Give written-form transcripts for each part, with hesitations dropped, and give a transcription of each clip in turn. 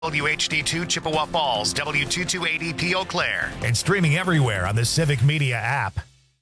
WHD2 Chippewa Falls, W228EP Eau Claire, and streaming everywhere on the Civic Media app.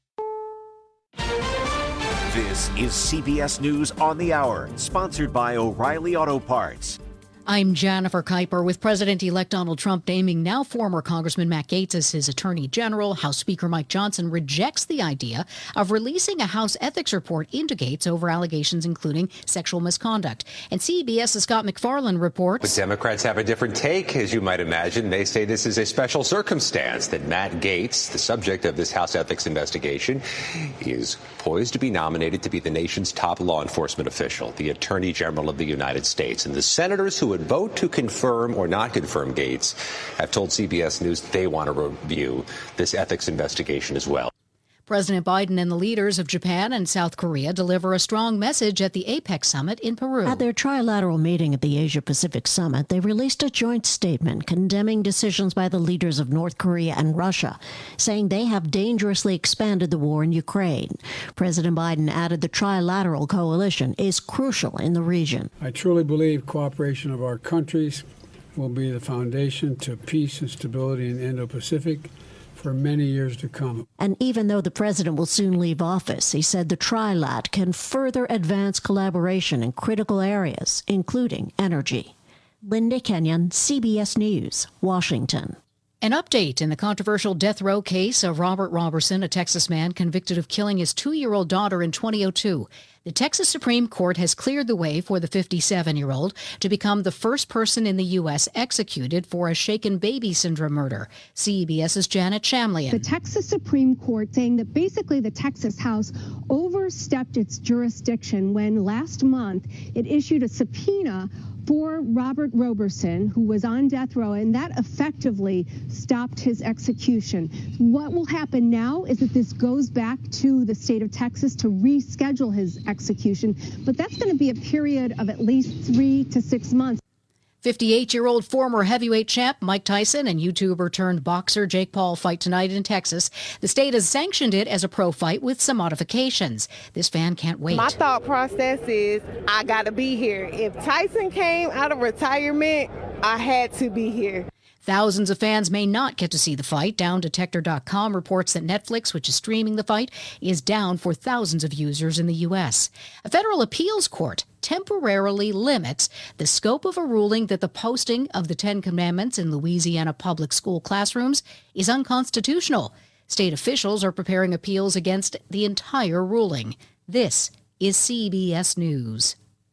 This is CBS News on the Hour, sponsored by O'Reilly Auto Parts. I'm Jennifer Kuiper. With President-elect Donald Trump naming now former Congressman Matt Gaetz as his Attorney General, House Speaker Mike Johnson rejects the idea of releasing a House ethics report into Gaetz over allegations including sexual misconduct. And CBS's Scott McFarland reports. But Democrats have a different take, as you might imagine. They say this is a special circumstance that Matt Gaetz, the subject of this House ethics investigation, is poised to be nominated to be the nation's top law enforcement official, the Attorney General of the United States. And the senators who would vote to confirm or not confirm Gaetz have told CBS News they want to review this ethics investigation as well. President Biden and the leaders of Japan and South Korea deliver a strong message at the APEC summit in Peru. At their trilateral meeting at the Asia-Pacific Summit, they released a joint statement condemning decisions by the leaders of North Korea and Russia, saying they have dangerously expanded the war in Ukraine. President Biden added the trilateral coalition is crucial in the region. I truly believe cooperation of our countries will be the foundation to peace and stability in the Indo-Pacific for many years to come. And even though the president will soon leave office, he said the trilat can further advance collaboration in critical areas, including energy. Linda Kenyon, CBS News, Washington. An update in the controversial death row case of Robert Roberson, a Texas man convicted of killing his 2-year-old daughter in 2002. The Texas Supreme Court has cleared the way for the 57-year-old to become the first person in the U.S. executed for a shaken baby syndrome murder. CBS's Janet Shamlian. The Texas Supreme Court saying that basically the Texas House overstepped its jurisdiction when last month it issued a subpoena for Robert Roberson, who was on death row, and that effectively stopped his execution. What will happen now is that this goes back to the state of Texas to reschedule his execution, but that's going to be a period of at least 3 to 6 months. 58-year-old former heavyweight champ Mike Tyson and YouTuber-turned-boxer Jake Paul fight tonight in Texas. The state has sanctioned it as a pro fight with some modifications. This fan can't wait. My thought process is I got to be here. If Tyson came out of retirement, I had to be here. Thousands of fans may not get to see the fight. DownDetector.com reports that Netflix, which is streaming the fight, is down for thousands of users in the U.S. A federal appeals court temporarily limits the scope of a ruling that the posting of the Ten Commandments in Louisiana public school classrooms is unconstitutional. State officials are preparing appeals against the entire ruling. This is CBS News.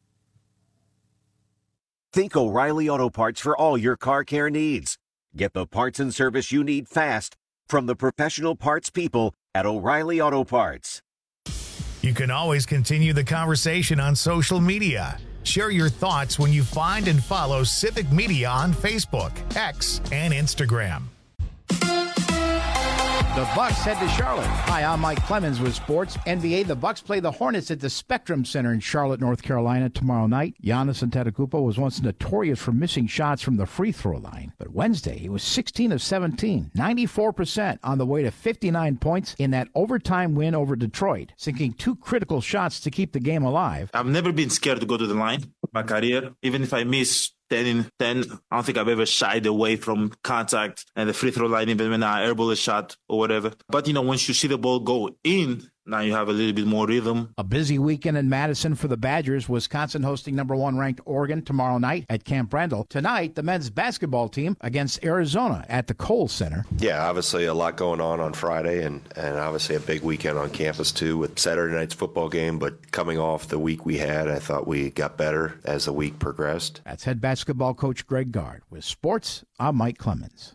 Think O'Reilly Auto Parts for all your car care needs. Get the parts and service you need fast from the professional parts people at O'Reilly Auto Parts. You can always continue the conversation on social media. Share your thoughts when you find and follow Civic Media on Facebook, X, and Instagram. The Bucks head to Charlotte. Hi, I'm Mike Clemens with Sports. NBA, the Bucks play the Hornets at the Spectrum Center in Charlotte, North Carolina tomorrow night. Giannis Antetokounmpo was once notorious for missing shots from the free throw line. But Wednesday, he was 16 of 17, 94% on the way to 59 points in that overtime win over Detroit, sinking 2 critical shots to keep the game alive. I've never been scared to go to the line in my career. Even if I miss 10 in 10, I don't think I've ever shied away from contact and the free throw line, even when I airball a shot or whatever. But, once you see the ball go in, now you have a little bit more rhythm. A busy weekend in Madison for the Badgers. Wisconsin hosting number 1 ranked Oregon tomorrow night at Camp Randall. Tonight, the men's basketball team against Arizona at the Kohl Center. Yeah, obviously a lot going on Friday and obviously a big weekend on campus too with Saturday night's football game. But coming off the week we had, I thought we got better as the week progressed. That's head basketball coach Greg Gard. With sports, I'm Mike Clemens.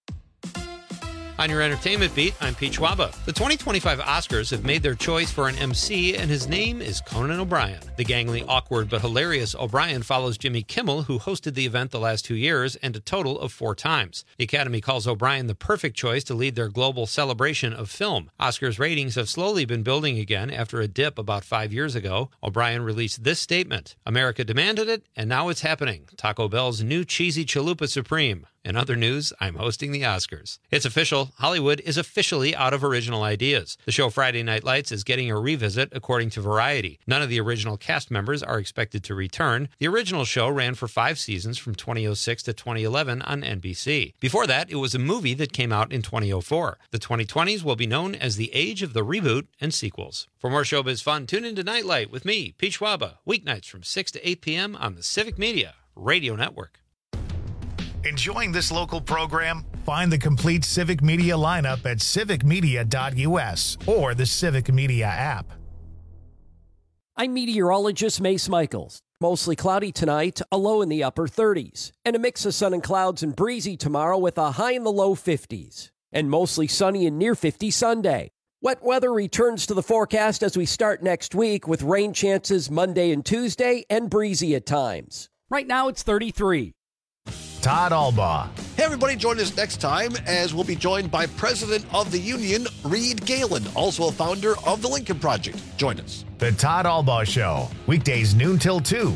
On your entertainment beat, I'm Pete Schwaba. The 2025 Oscars have made their choice for an MC, and his name is Conan O'Brien. The gangly, awkward, but hilarious O'Brien follows Jimmy Kimmel, who hosted the event the last 2 years, and a total of 4 times. The Academy calls O'Brien the perfect choice to lead their global celebration of film. Oscars ratings have slowly been building again after a dip about 5 years ago. O'Brien released this statement: "America demanded it, and now it's happening. Taco Bell's new cheesy Chalupa Supreme." In other news, I'm hosting the Oscars. It's official. Hollywood is officially out of original ideas. The show Friday Night Lights is getting a revisit, according to Variety. None of the original cast members are expected to return. The original show ran for 5 seasons from 2006 to 2011 on NBC. Before that, it was a movie that came out in 2004. The 2020s will be known as the age of the reboot and sequels. For more showbiz fun, tune into Nightlight with me, Pete Schwaba, weeknights from 6 to 8 p.m. on the Civic Media Radio Network. Enjoying this local program? Find the complete Civic Media lineup at civicmedia.us or the Civic Media app. I'm meteorologist Mace Michaels. Mostly cloudy tonight, a low in the upper 30s, and a mix of sun and clouds and breezy tomorrow with a high in the low 50s, and mostly sunny and near 50 Sunday. Wet weather returns to the forecast as we start next week with rain chances Monday and Tuesday and breezy at times. Right now it's 33. Todd Albaugh. Hey, everybody, join us next time as we'll be joined by President of the Union, Reed Galen, also a founder of the Lincoln Project. Join us. The Todd Albaugh Show, weekdays noon till 2.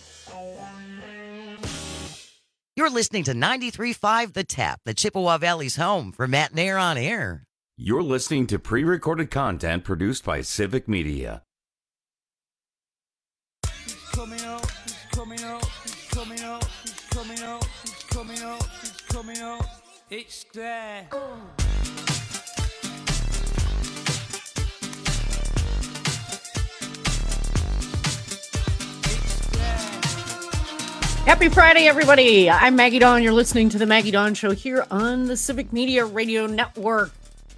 You're listening to 93.5 The Tap, the Chippewa Valley's home for Matt Nair on Air. You're listening to pre-recorded content produced by Civic Media. He's coming out, he's coming out, he's coming out, he's coming out, he's coming out, he's coming out. It's there. Happy Friday, everybody. I'm Maggie Dawn. You're listening to the Maggie Dawn Show here on the Civic Media Radio Network.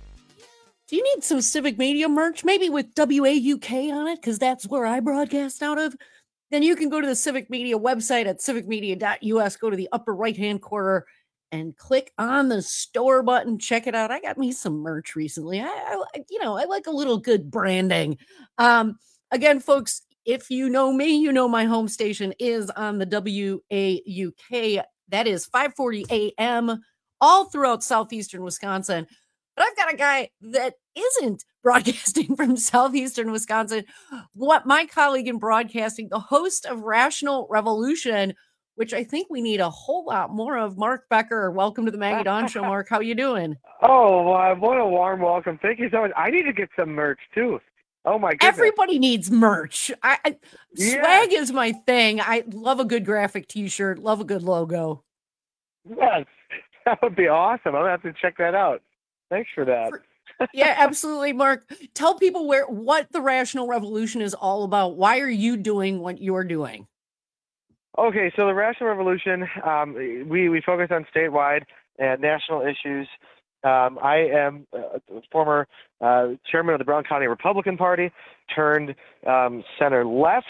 Do you need some Civic Media merch? Maybe with WAUK on it, because that's where I broadcast out of? Then you can go to the Civic Media website at civicmedia.us, go to the upper right-hand corner, and click on the store button. Check it out. I got me some merch recently. I like a little good branding. Again, folks, if you know me, you know my home station is on the WAUK. That is 540 AM all throughout southeastern Wisconsin. But I've got a guy that isn't broadcasting from southeastern Wisconsin. What my colleague in broadcasting, the host of Rational Revolution, which I think we need a whole lot more of, Mark Becker. Welcome to the Maggie Dawn Show, Mark. How you doing? Oh, what a warm welcome. Thank you so much. I need to get some merch, too. Oh, my goodness. Everybody needs merch. Swag is my thing. I love a good graphic T-shirt, love a good logo. Yes, that would be awesome. I'll have to check that out. Thanks for that. Yeah, absolutely, Mark. Tell people what the Rational Revolution is all about. Why are you doing what you're doing? Okay, so the Rational Revolution, we focus on statewide and national issues. I am former chairman of the Brown County Republican Party, turned center left.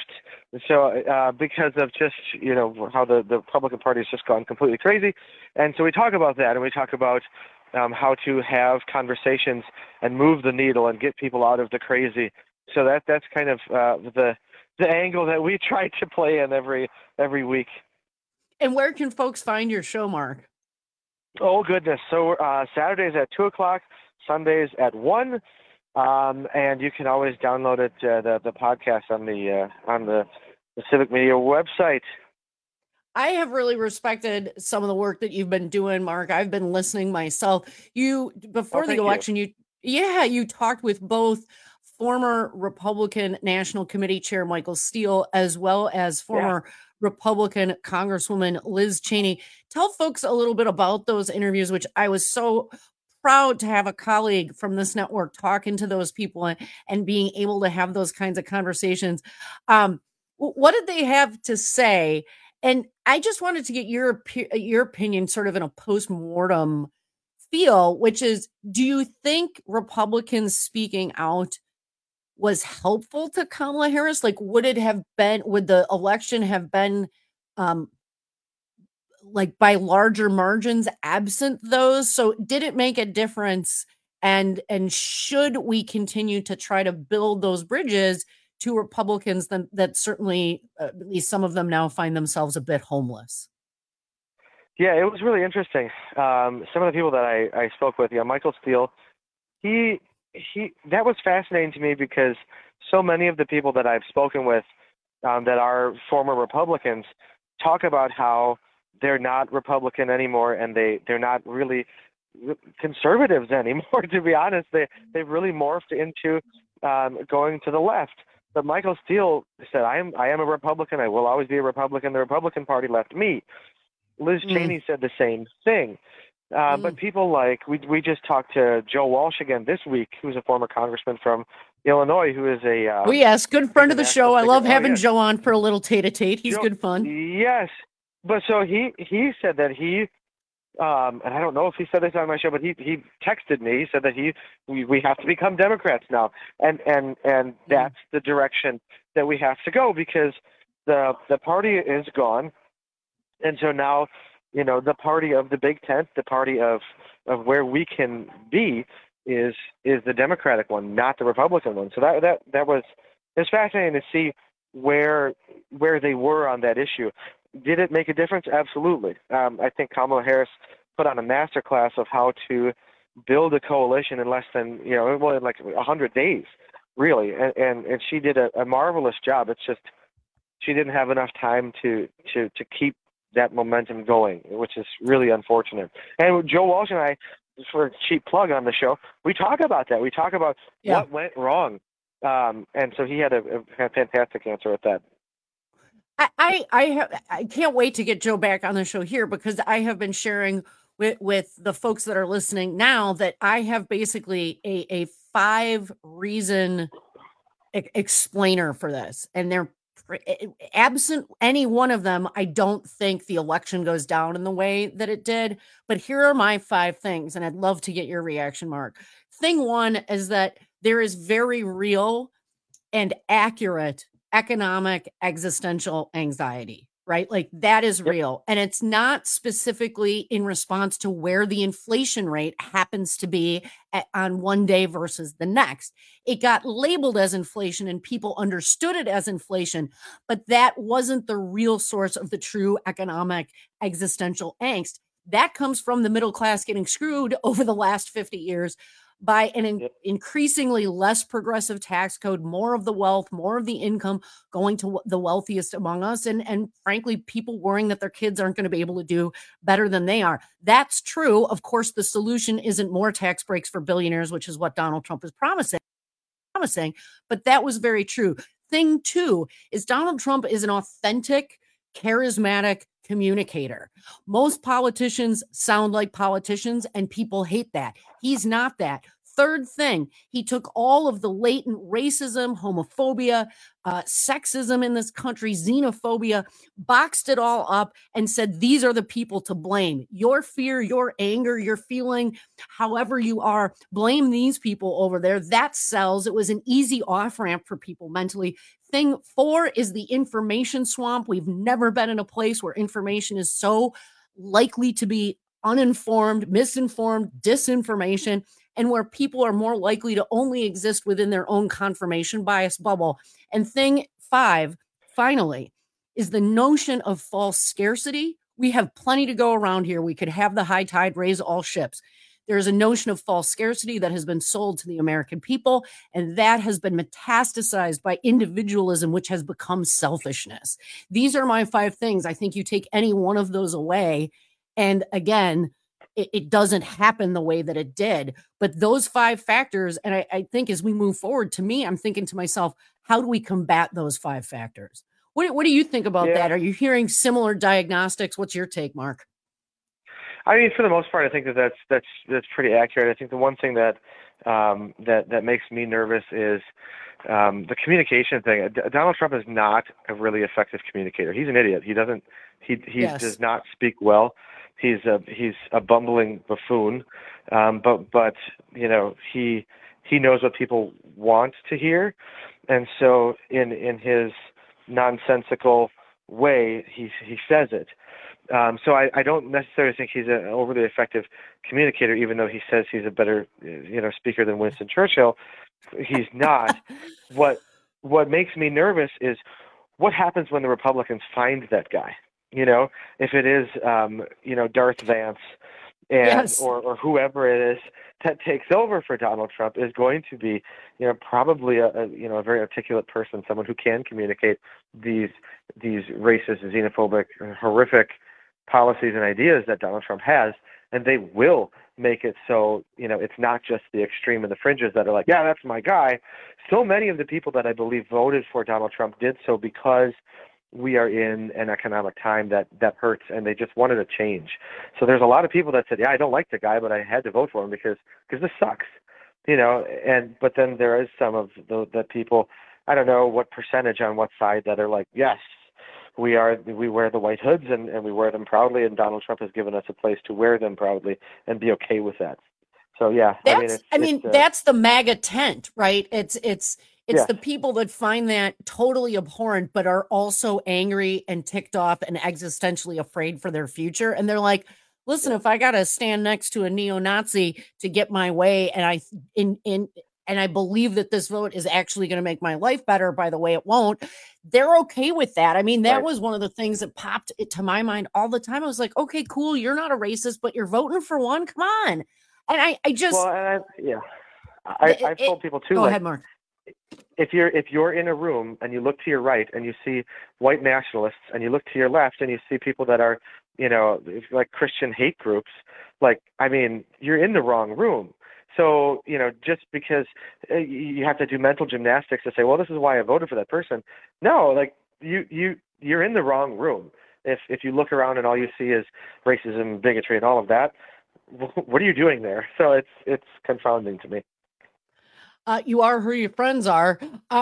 So because of just, how the Republican Party has just gone completely crazy. And so we talk about that, and we talk about how to have conversations and move the needle and get people out of the crazy. So that's kind of the angle that we try to play in every week. And where can folks find your show, Mark? Oh, goodness. So Saturdays at 2 o'clock, Sundays at 1, and you can always download it, the podcast on the Civic Media website. I have really respected some of the work that you've been doing, Mark. I've been listening myself. Before the election, you talked with both former Republican National Committee Chair Michael Steele as well as former Republican Congresswoman Liz Cheney. Tell folks a little bit about those interviews, which I was so proud to have a colleague from this network talking to those people and being able to have those kinds of conversations. What did they have to say? And I just wanted to get your opinion sort of in a post-mortem feel, which is, do you think Republicans speaking out was helpful to Kamala Harris? Like, would the election have been by larger margins absent those? So did it make a difference? And should we continue to try to build those bridges to Republicans that certainly, at least some of them now find themselves a bit homeless? Yeah, it was really interesting. Some of the people that I spoke with, Michael Steele, he that was fascinating to me because so many of the people that I've spoken with that are former Republicans talk about how they're not Republican anymore, and they're not really conservatives anymore. To be honest, they've really morphed into going to the left. But Michael Steele said, I am a Republican. I will always be a Republican. The Republican Party left me. Liz Cheney said the same thing. But people like, we just talked to Joe Walsh again this week, who's a former congressman from Illinois, who is a... oh, yes, good friend of the show. I love having yes. Joe on for a little tete-a-tete. He's good fun. Yes. But so he said that he... and I don't know if he said this on my show, but he texted me. He said that we have to become Democrats now, and that's the direction that we have to go, because the party is gone, and so now, you know, the party of the big tent, the party of where we can be, is the Democratic one, not the Republican one. So that was fascinating to see where they were on that issue. Did it make a difference? Absolutely. I think Kamala Harris put on a masterclass of how to build a coalition in less than, in like 100 days, really. And she did a marvelous job. It's just she didn't have enough time to keep that momentum going, which is really unfortunate. And Joe Walsh and I, just for a cheap plug on the show, we talk about that. We talk about what went wrong. And so he had a fantastic answer with that. I can't wait to get Joe back on the show here, because I have been sharing with the folks that are listening now that I have basically a 5-reason explainer for this. And they're absent any one of them, I don't think the election goes down in the way that it did. But here are my 5 things, and I'd love to get your reaction, Mark. Thing one is that there is very real and accurate economic existential anxiety, right? Like that is real. And it's not specifically in response to where the inflation rate happens to be on one day versus the next. It got labeled as inflation and people understood it as inflation, but that wasn't the real source of the true economic existential angst. That comes from the middle class getting screwed over the last 50 years by an increasingly less progressive tax code, more of the wealth, more of the income going to the wealthiest among us, and frankly, people worrying that their kids aren't going to be able to do better than they are. That's true. Of course, the solution isn't more tax breaks for billionaires, which is what Donald Trump is promising, but that was very true. Thing two is Donald Trump is an authentic, charismatic communicator. Most politicians sound like politicians, and people hate that. He's not that. Third thing, he took all of the latent racism, homophobia, sexism in this country, xenophobia, boxed it all up and said, these are the people to blame. Your fear, your anger, your feeling, however you are, blame these people over there. That sells. It was an easy off-ramp for people mentally. Thing 4 is the information swamp. We've never been in a place where information is so likely to be uninformed, misinformed, disinformation, and where people are more likely to only exist within their own confirmation bias bubble. And thing 5, finally, is the notion of false scarcity. We have plenty to go around here. We could have the high tide raise all ships. There's a notion of false scarcity that has been sold to the American people, and that has been metastasized by individualism, which has become selfishness. These are my 5 things. I think you take any one of those away, and again, it doesn't happen the way that it did. But those 5 factors, and I think as we move forward, to me, I'm thinking to myself, how do we combat those 5 factors? What do you think about that? Are you hearing similar diagnostics? What's your take, Mark? I mean, for the most part, I think that's pretty accurate. I think the one thing that makes me nervous is the communication thing. Donald Trump is not a really effective communicator. He's an idiot. He does not speak well. He's a bumbling buffoon, but he knows what people want to hear, and so in his nonsensical way, he says it. So I don't necessarily think he's an overly effective communicator, even though he says he's a better speaker than Winston Churchill. He's not. What makes me nervous is what happens when the Republicans find that guy. If it is, Darth Vance or whoever it is that takes over for Donald Trump is going to be, probably a very articulate person, someone who can communicate these racist, xenophobic, horrific policies and ideas that Donald Trump has, and they will make it so, it's not just the extreme and the fringes that are like, yeah, that's my guy. So many of the people that I believe voted for Donald Trump did so because we are in an economic time that hurts, and they just wanted a change. So there's a lot of people that said, yeah, I don't like the guy, but I had to vote for him because this sucks, but then there is some of the people, I don't know what percentage on what side, that are like, yes, we wear the white hoods and we wear them proudly, and Donald Trump has given us a place to wear them proudly and be okay with that. So yeah, that's the MAGA tent, right? It's the people that find that totally abhorrent, but are also angry and ticked off and existentially afraid for their future. And they're like, listen, if I got to stand next to a neo-Nazi to get my way, and I believe that this vote is actually going to make my life better, by the way, it won't, they're okay with that. I mean, that was one of the things that popped to my mind all the time. I was like, okay, cool. You're not a racist, but you're voting for one. Come on. And I've told people too. Go ahead, Mark. If you're in a room and you look to your right and you see white nationalists, and you look to your left and you see people that are, like Christian hate groups, you're in the wrong room. So, just because you have to do mental gymnastics to say, well, this is why I voted for that person. No, you're in the wrong room. If you look around and all you see is racism, bigotry, and all of that, what are you doing there? So it's confounding to me. You are who your friends are.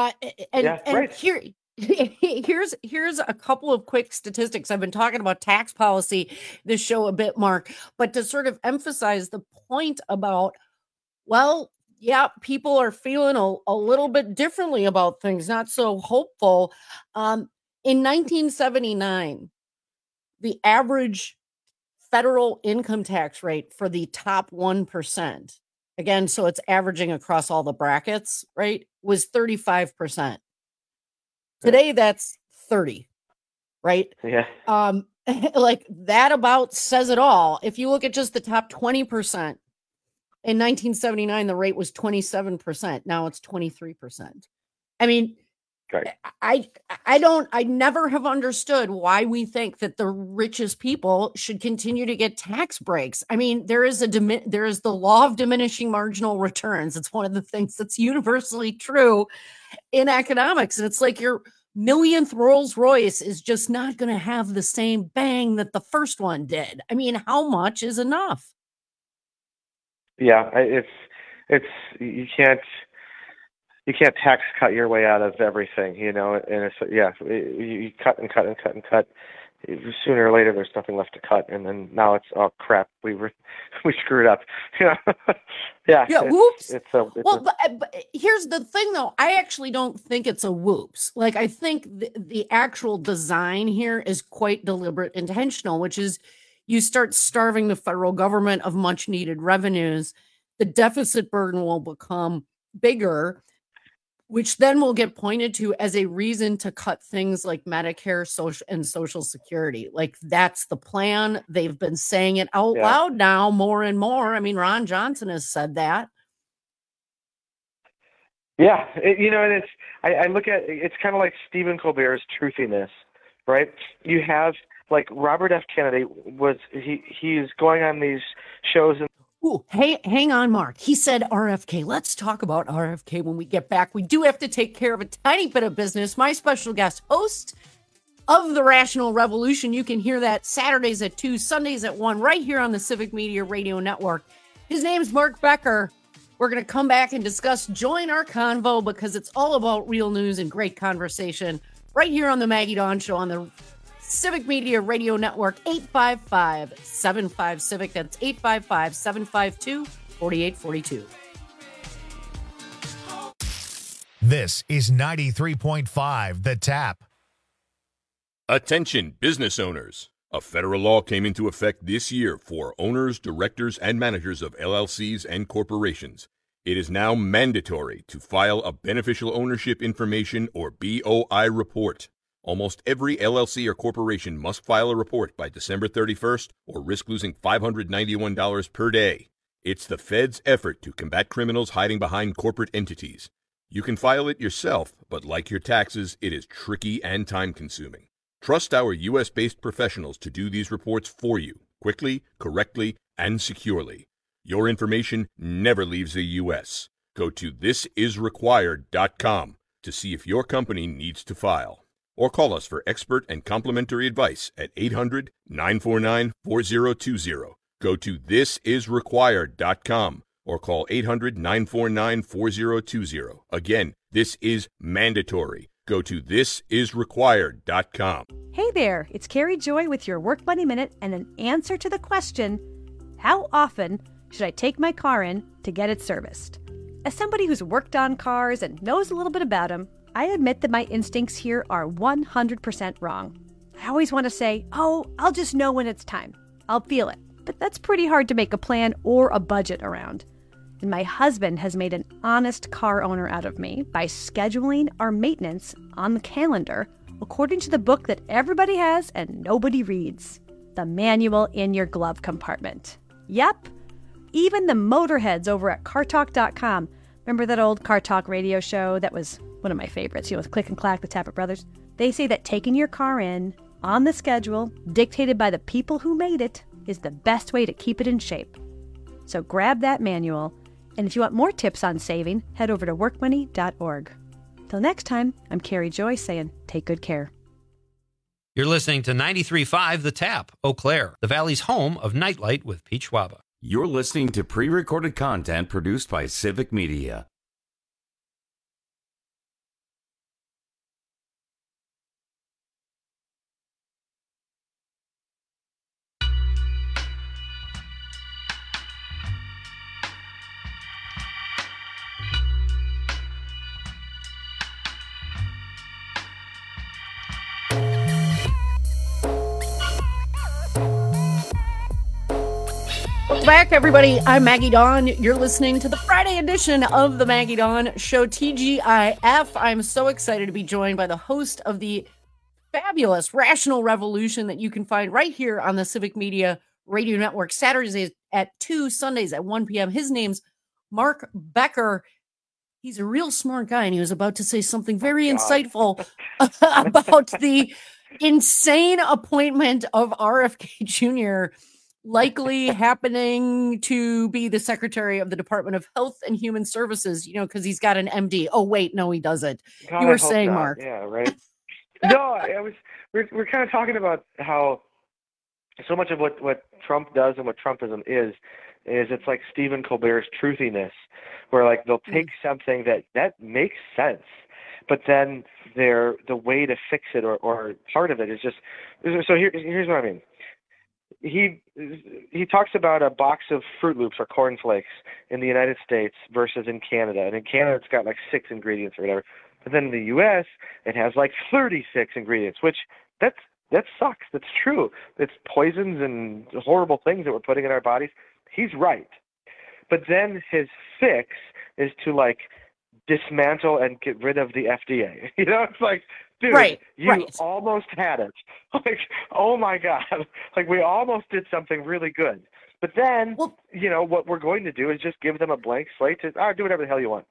Here's a couple of quick statistics. I've been talking about tax policy this show a bit, Mark, but to sort of emphasize the point about, well, yeah, people are feeling a little bit differently about things, not so hopeful. In 1979, the average federal income tax rate for the top 1%, again, so it's averaging across all the brackets, right, was 35%. Today, that's 30, right? Yeah. Like that about says it all. If you look at just the top 20%, in 1979, the rate was 27%. Now it's 23%. I mean, I never have understood why we think that the richest people should continue to get tax breaks. I mean, there is the law of diminishing marginal returns. It's one of the things that's universally true in economics. And it's like your millionth Rolls Royce is just not going to have the same bang that the first one did. I mean, how much is enough? Yeah, it's you can't tax cut your way out of everything, and you cut and cut and cut and cut. Sooner or later, there's nothing left to cut, and then now it's, oh crap, we screwed up. Yeah. Whoops. But here's the thing, though. I actually don't think it's a whoops. Like, I think the actual design here is quite deliberate, intentional, which is you start starving the federal government of much needed revenues. The deficit burden will become bigger, which then will get pointed to as a reason to cut things like Medicare, Social Security. Like, that's the plan. They've been saying it out loud now more and more. I mean, Ron Johnson has said that. Yeah, and I look at it's kind of like Stephen Colbert's truthiness, right? You have like Robert F. Kennedy he's going on these shows and. Ooh, hey, hang on, Mark. He said RFK. Let's talk about RFK when we get back. We do have to take care of a tiny bit of business. My special guest, host of The Rational Revolution. You can hear that Saturdays at 2, Sundays at 1, right here on the Civic Media Radio Network. His name's Mark Becker. We're going to come back and discuss. Join our convo because it's all about real news and great conversation right here on the Maggie Dawn Show on the Civic Media Radio Network, 855-75-CIVIC. That's 855-752-4842. This is 93.5 The Tap. Attention business owners. A federal law came into effect this year for owners, directors, and managers of LLCs and corporations. It is now mandatory to file a beneficial ownership information or BOI report. Almost every LLC or corporation must file a report by December 31st or risk losing $591 per day. It's the Fed's effort to combat criminals hiding behind corporate entities. You can file it yourself, but like your taxes, it is tricky and time-consuming. Trust our U.S.-based professionals to do these reports for you, quickly, correctly, and securely. Your information never leaves the U.S. Go to thisisrequired.com to see if your company needs to file. Or call us for expert and complimentary advice at 800-949-4020. Go to thisisrequired.com or call 800-949-4020. Again, this is mandatory. Go to thisisrequired.com. Hey there, it's Carrie Joy with your Work Money Minute and an answer to the question, how often should I take my car in to get it serviced? As somebody who's worked on cars and knows a little bit about them, I admit that my instincts here are 100% wrong. I always want to say, oh, I'll just know when it's time. I'll feel it. But that's pretty hard to make a plan or a budget around. And my husband has made an honest car owner out of me by scheduling our maintenance on the calendar according to the book that everybody has and nobody reads, the manual in your glove compartment. Yep, even the motorheads over at CarTalk.com. Remember that old Car Talk radio show that was one of my favorites, with Click and Clack, the Tappet Brothers? They say that taking your car in on the schedule, dictated by the people who made it, is the best way to keep it in shape. So grab that manual, and if you want more tips on saving, head over to workmoney.org. Till next time, I'm Carrie Joy saying, take good care. You're listening to 93.5 The Tap, Eau Claire, the Valley's home of Nightlight with Pete Schwaba. You're listening to pre-recorded content produced by Civic Media. Back, everybody. I'm Maggie Dawn. You're listening to the Friday edition of the Maggie Dawn Show, TGIF. I'm so excited to be joined by the host of the fabulous Rational Revolution that you can find right here on the Civic Media Radio Network, Saturdays at 2, Sundays at 1 p.m. His name's Mark Becker. He's a real smart guy, and he was about to say something very insightful about the insane appointment of RFK Jr., likely happening to be the Secretary of the Department of Health and Human Services, because he's got an MD. Oh, wait, no, he doesn't. God, you were saying, not. Mark. Yeah, right. No, we're kind of talking about how so much of what Trump does and what Trumpism is it's like Stephen Colbert's truthiness, where like they'll take something that makes sense, but then the way to fix it or part of it is just, so here's what I mean. He talks about a box of Fruit Loops or Corn Flakes in the United States versus in Canada. And in Canada, it's got like 6 ingredients or whatever. But then in the U.S., it has like 36 ingredients, which that sucks. That's true. It's poisons and horrible things that we're putting in our bodies. He's right. But then his fix is to like dismantle and get rid of the FDA. It's like, dude, you almost had it. Like, oh my God. Like, we almost did something really good. But then, what we're going to do is just give them a blank slate to do whatever the hell you want.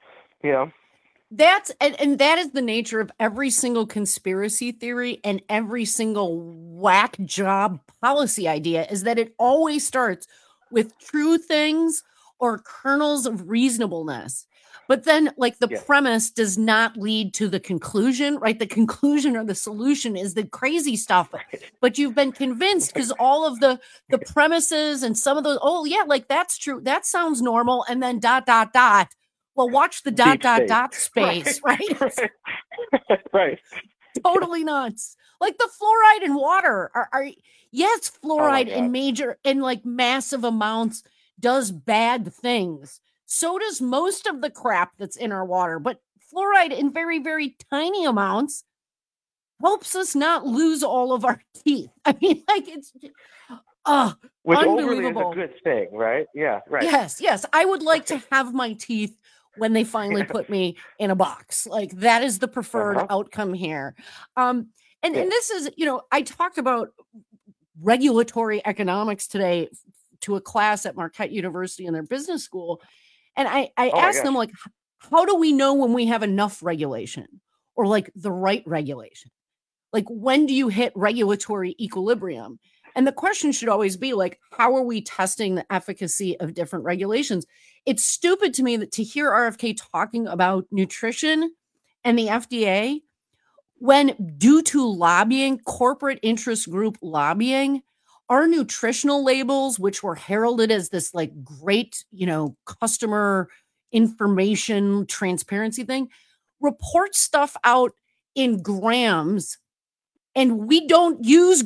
That's and that is the nature of every single conspiracy theory and every single whack job policy idea, is that it always starts with true things or kernels of reasonableness. But then, like, the premise does not lead to the conclusion, right? The conclusion or the solution is the crazy stuff. But you've been convinced because all of the premises and some of those, that's true. That sounds normal. And then ... Well, watch the ... space, right? Right. Totally nuts. Like the fluoride in water. Yes, fluoride in like massive amounts does bad things. So does most of the crap that's in our water. But fluoride in very, very tiny amounts helps us not lose all of our teeth. I mean, like, it's which unbelievable. Overly is a good thing, right? Yeah, right. Yes. I would like to have my teeth when they finally put me in a box. Like, that is the preferred outcome here. And this is, I talked about regulatory economics today to a class at Marquette University in their business school. And I asked them, like, how do we know when we have enough regulation or like the right regulation? Like, when do you hit regulatory equilibrium? And the question should always be like, how are we testing the efficacy of different regulations? It's stupid to me that to hear RFK talking about nutrition and the FDA when, due to lobbying, corporate interest group lobbying, our nutritional labels, which were heralded as this like great, customer information transparency thing, report stuff out in grams. And we don't use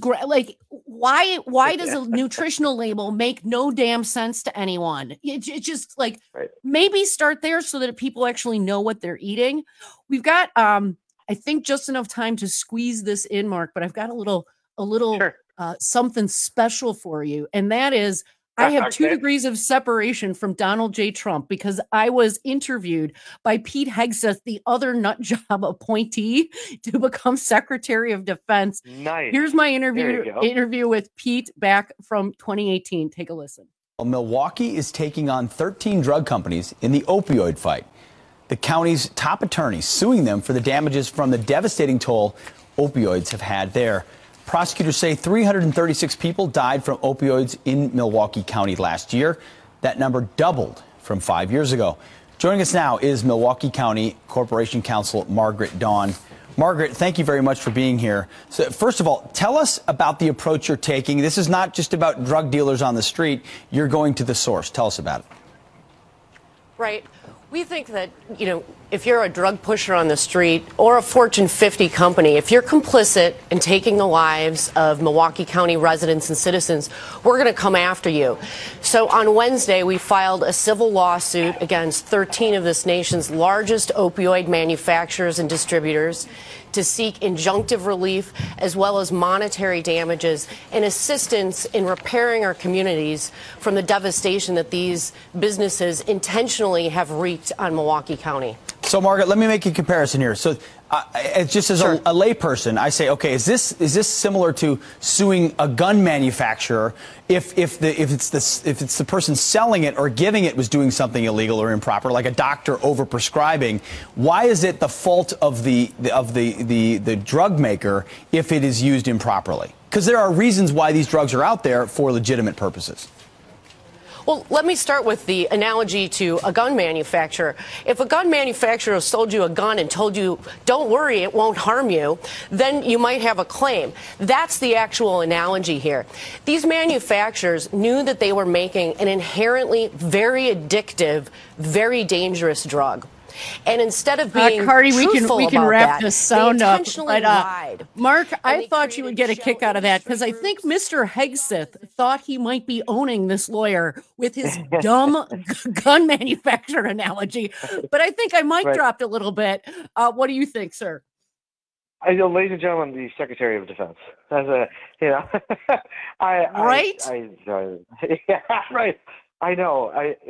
why does a nutritional label make no damn sense to anyone? It's just like, maybe start there so that people actually know what they're eating. We've got I think just enough time to squeeze this in, Mark, but I've got a little sure. Something special for you, and that is I have 2 degrees of separation from Donald J. Trump because I was interviewed by Pete Hegseth, the other nut job appointee to become Secretary of Defense. Nice. Here's my interview with Pete back from 2018. Take a listen. Milwaukee is taking on 13 drug companies in the opioid fight. The county's top attorney suing them for the damages from the devastating toll opioids have had there. Prosecutors say 336 people died from opioids in Milwaukee County last year. That number doubled from 5 years ago. Joining us now is Milwaukee County Corporation Counsel Margaret Dawn. Margaret, thank you very much for being here. So, first of all, tell us about the approach you're taking. This is not just about drug dealers on the street. You're going to the source. Tell us about it. Right. We think that, if you're a drug pusher on the street or a Fortune 50 company, if you're complicit in taking the lives of Milwaukee County residents and citizens, we're going to come after you. So on Wednesday, we filed a civil lawsuit against 13 of this nation's largest opioid manufacturers and distributors to seek injunctive relief as well as monetary damages and assistance in repairing our communities from the devastation that these businesses intentionally have wreaked on Milwaukee County. So, Margaret, let me make a comparison here. So, just as a layperson, I say, okay, is this similar to suing a gun manufacturer if it's the person selling it or giving it was doing something illegal or improper, like a doctor overprescribing? Why is it the fault of the drug maker if it is used improperly? Because there are reasons why these drugs are out there for legitimate purposes. Well, let me start with the analogy to a gun manufacturer. If a gun manufacturer sold you a gun and told you, don't worry, it won't harm you, then you might have a claim. That's the actual analogy here. These manufacturers knew that they were making an inherently very addictive, very dangerous drug. And instead of being Cardi, truthful we can about wrap that, this sound they up. intentionally But, lied. Mark, I thought you would get a kick out of that because I think Mr. Hegseth thought he might be owning this lawyer with his dumb gun manufacturer analogy. But I think I might dropped a little bit. What do you think, sir? Ladies and gentlemen, the Secretary of Defense. As a, right? Yeah, right. I know.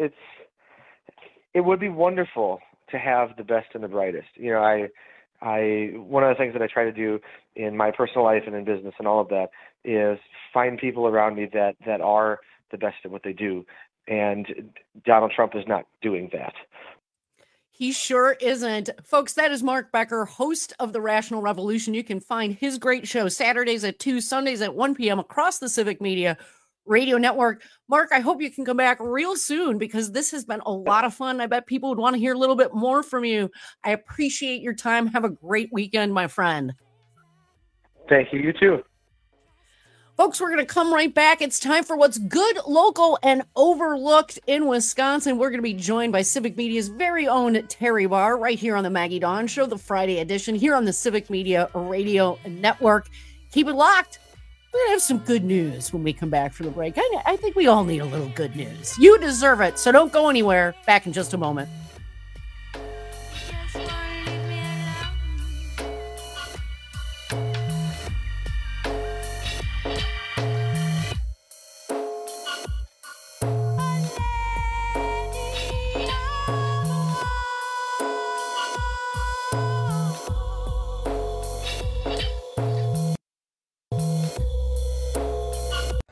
It would be wonderful to have the best and the brightest. I one of the things that I try to do in my personal life and in business and all of that is find people around me that are the best at what they do. And Donald Trump is not doing that. He sure isn't. Folks, that is Mark Becker, host of The Rational Revolution. You can find his great show Saturdays at 2, Sundays at 1 p.m. across the Civic Media Radio Network. Mark, I hope you can come back real soon because this has been a lot of fun. I bet people would want to hear a little bit more from you. I appreciate your time. Have a great weekend, my friend. Thank you. You too. Folks, we're going to come right back. It's time for what's good, local, and overlooked in Wisconsin. We're going to be joined by Civic Media's very own Terry Barr right here on the Maggie Dawn Show, the Friday edition, here on the Civic Media Radio Network. Keep it locked. We're going to have some good news when we come back from the break. I think we all need a little good news. You deserve it, so don't go anywhere. Back in just a moment.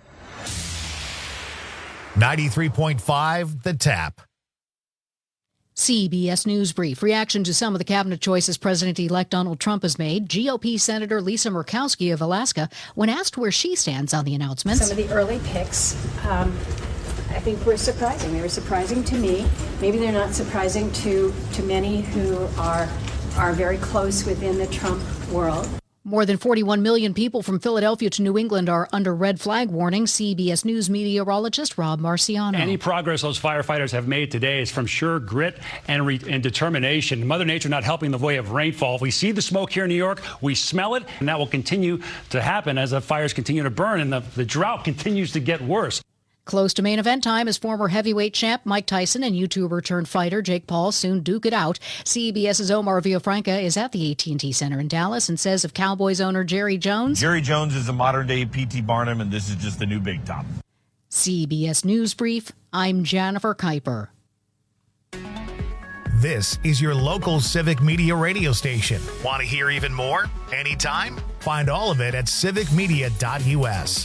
.5 The Tap. CBS News Brief. Reaction to some of the cabinet choices President-elect Donald Trump has made. GOP Senator Lisa Murkowski of Alaska, when asked where she stands on the announcements. Some of the early picks, I think, were surprising. They were surprising to me. Maybe they're not surprising to many who are very close within the Trump world. More than 41 million people from Philadelphia to New England are under red flag warning. CBS News meteorologist Rob Marciano. Any progress those firefighters have made today is from sheer grit and determination. Mother Nature not helping the way of rainfall. We see the smoke here in New York. We smell it, and that will continue to happen as the fires continue to burn and the drought continues to get worse. Close to main event time as former heavyweight champ Mike Tyson and YouTuber-turned-fighter Jake Paul soon duke it out. CBS's Omar Villafranca is at the AT&T Center in Dallas and says of Cowboys owner Jerry Jones. Jerry Jones is a modern-day P.T. Barnum, and this is just the new big top. CBS News Brief, I'm Jennifer Kuiper. This is your local Civic Media radio station. Want to hear even more? Anytime? Find all of it at civicmedia.us.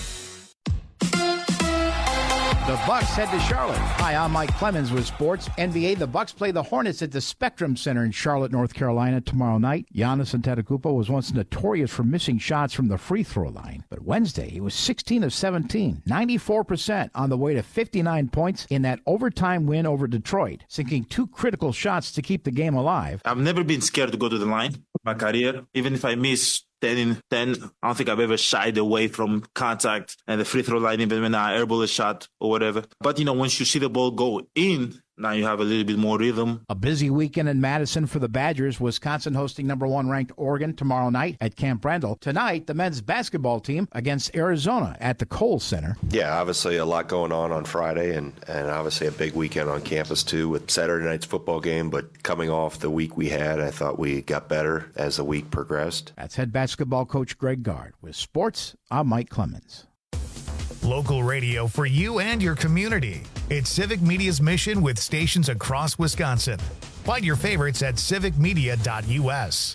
The Bucks head to Charlotte. Hi, I'm Mike Clemens with sports. NBA, the Bucks play the Hornets at the Spectrum Center in Charlotte, North Carolina tomorrow night. Giannis Antetokounmpo was once notorious for missing shots from the free throw line. But Wednesday, he was 16 of 17, 94% on the way to 59 points in that overtime win over Detroit, sinking 2 critical shots to keep the game alive. I've never been scared to go to the line in my career. Even if I miss 10 in 10, I don't think I've ever shied away from contact and the free throw line, even when I airball a shot or whatever. But, once you see the ball go in, now you have a little bit more rhythm. A busy weekend in Madison for the Badgers. Wisconsin hosting number 1 ranked Oregon tomorrow night at Camp Randall. Tonight, the men's basketball team against Arizona at the Kohl Center. Yeah, obviously a lot going on Friday, and obviously a big weekend on campus too with Saturday night's football game. But coming off the week we had, I thought we got better as the week progressed. That's head basketball coach Greg Gard. With sports, I'm Mike Clemens. Local radio for you and your community. It's Civic Media's mission with stations across Wisconsin. Find your favorites at civicmedia.us.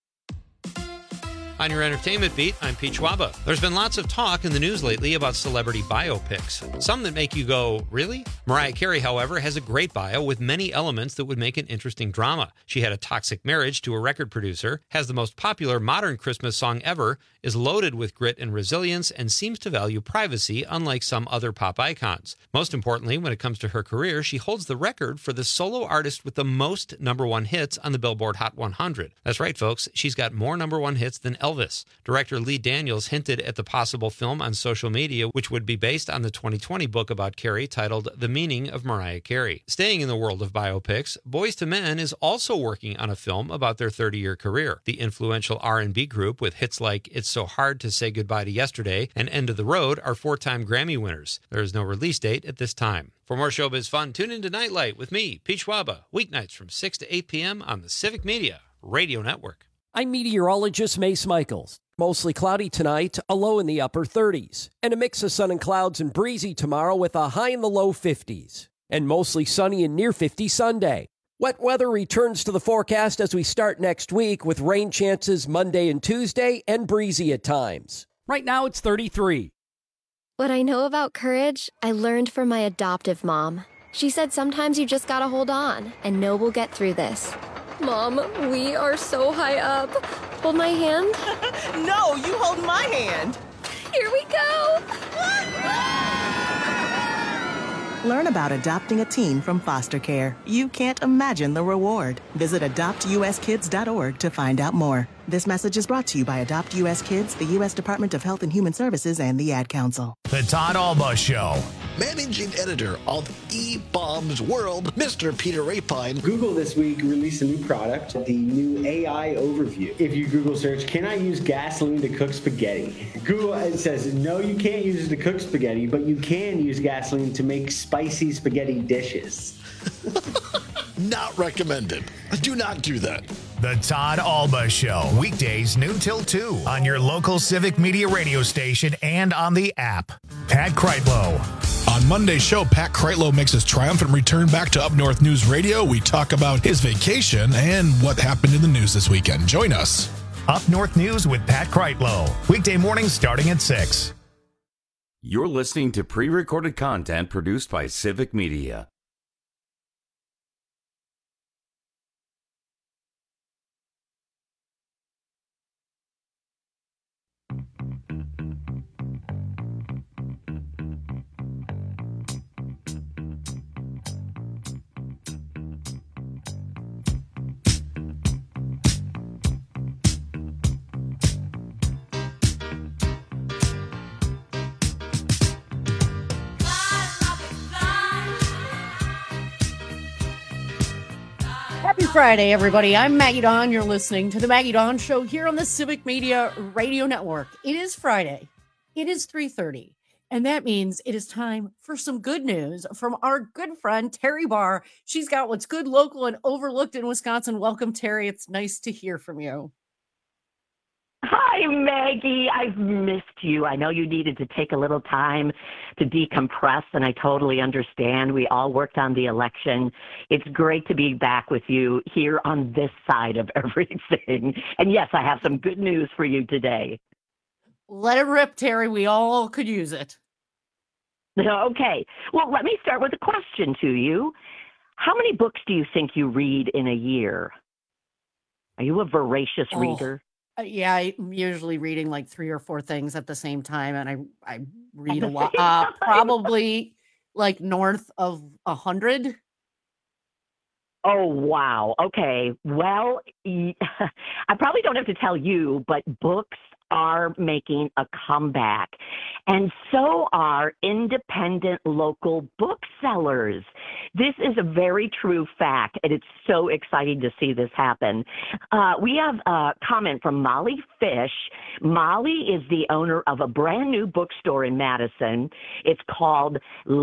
On your entertainment beat, I'm Pete Schwaba. There's been lots of talk in the news lately about celebrity biopics. Some that make you go, really? Mariah Carey, however, has a great bio with many elements that would make an interesting drama. She had a toxic marriage to a record producer, has the most popular modern Christmas song ever, is loaded with grit and resilience, and seems to value privacy, unlike some other pop icons. Most importantly, when it comes to her career, she holds the record for the solo artist with the most #1 hits on the Billboard Hot 100. That's right, folks. She's got more #1 hits than Elvis. Director Lee Daniels hinted at the possible film on social media, which would be based on the 2020 book about Carey titled The Meaning of Mariah Carey. Staying in the world of biopics, Boyz II Men is also working on a film about their 30-year career. The influential R&B group with hits like It's So Hard to Say Goodbye to Yesterday and End of the Road are 4-time Grammy winners. There is no release date at this time. For more showbiz fun, tune into Nightlight with me, Pete Schwaba, weeknights from 6 to 8 p.m. on the Civic Media Radio Network. I'm meteorologist Mace Michaels. Mostly cloudy tonight, a low in the upper 30s, and a mix of sun and clouds and breezy tomorrow with a high in the low 50s, and mostly sunny and near 50 Sunday. Wet weather returns to the forecast as we start next week with rain chances Monday and Tuesday and breezy at times. Right now it's 33. What I know about courage, I learned from my adoptive mom. She said sometimes you just gotta hold on and know we'll get through this. Mom, we are so high up. Hold my hand. No, you hold my hand. Here we go. Learn about adopting a teen from foster care. You can't imagine the reward. Visit adoptuskids.org to find out more. This message is brought to you by Adopt U.S. Kids, the U.S. Department of Health and Human Services, and the Ad Council. The Todd Alba Show. Managing editor of eBaum's World, Mr. Peter Rapine. Google this week released a new product, the new AI Overview. If you Google search, can I use gasoline to cook spaghetti? Google says, no, you can't use it to cook spaghetti, but you can use gasoline to make spicy spaghetti dishes. Not recommended. Do not do that. The Todd Alba Show. Weekdays noon till 2 on your local Civic Media radio station and on the app. Pat Kreitlow. On Monday's show, Pat Kreitlow makes his triumphant return back to Up North News Radio. We talk about his vacation and what happened in the news this weekend. Join us. Up North News with Pat Kreitlow. Weekday mornings starting at 6. You're listening to pre-recorded content produced by Civic Media. Friday, everybody. I'm Maggie Dawn. You're listening to the Maggie Dawn Show here on the Civic Media Radio Network. It is Friday. It is 3:30. And that means it is time for some good news from our good friend, Terry Barr. She's got what's good, local, and overlooked in Wisconsin. Welcome, Terry. It's nice to hear from you. Hi, Maggie. I've missed you. I know you needed to take a little time to decompress, and I totally understand. We all worked on the election. It's great to be back with you here on this side of everything. And yes, I have some good news for you today. Let it rip, Terry. We all could use it. Okay. Well, let me start with a question to you. How many books do you think you read in a year? Are you a voracious reader? Yeah, I'm usually reading like 3 or 4 things at the same time, and I read a lot. Probably like north of 100. Oh, wow. Okay. Well, I probably don't have to tell you, but books are making a comeback, and so are independent local booksellers. This is a very true fact, and it's so exciting to see this happen. We have a comment from Molly Fish. Molly is the owner of a brand new bookstore in Madison. It's called